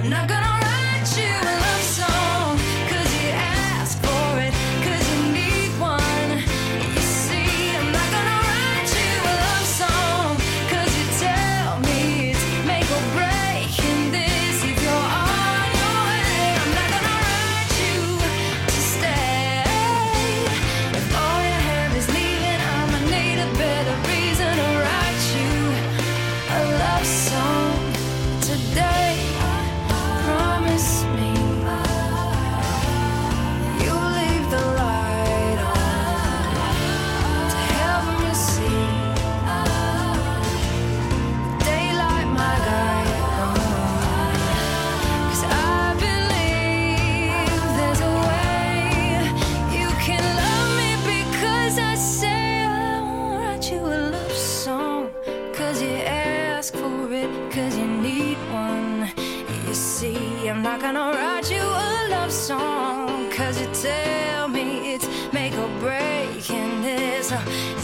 not gonna write you a love song, 'cause you ask for it, 'cause you need one. You see, I'm not gonna write you a love song, 'cause you tell me it's make or break in this. If you're on your way, I'm not gonna write you to stay. If all you have is leaving, I'ma need a better reason to write you a love song today. Promise me you'll leave the light on to help me see daylight, my guide. 'Cause I believe there's a way you can love me, because I say I won't write you a love song, 'cause you ask for it, 'cause you need one. You see, I'm not gonna write you a love song, 'cause you tell me it's make or break in this.